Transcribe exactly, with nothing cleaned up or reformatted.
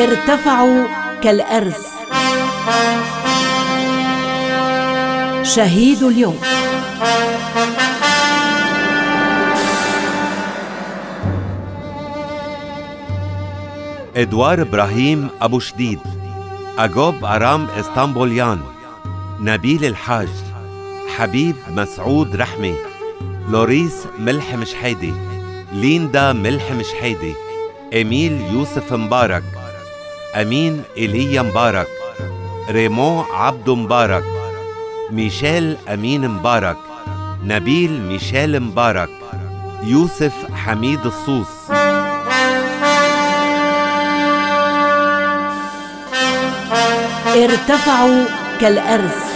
ارتفعوا كالأرز. شهيد اليوم. إدوار إبراهيم أبو شديد، أجوب أرام إسطنبوليان، نبيل الحاج، حبيب مسعود رحمي، لوريس ملح مشحيدي، ليندا ملح مشحيدي، إميل يوسف مبارك، أمين إيليا مبارك، ريمو عبدو مبارك، ميشيل أمين مبارك، نبيل ميشيل مبارك، يوسف حميد الصوص. ارتفعوا كالأرز.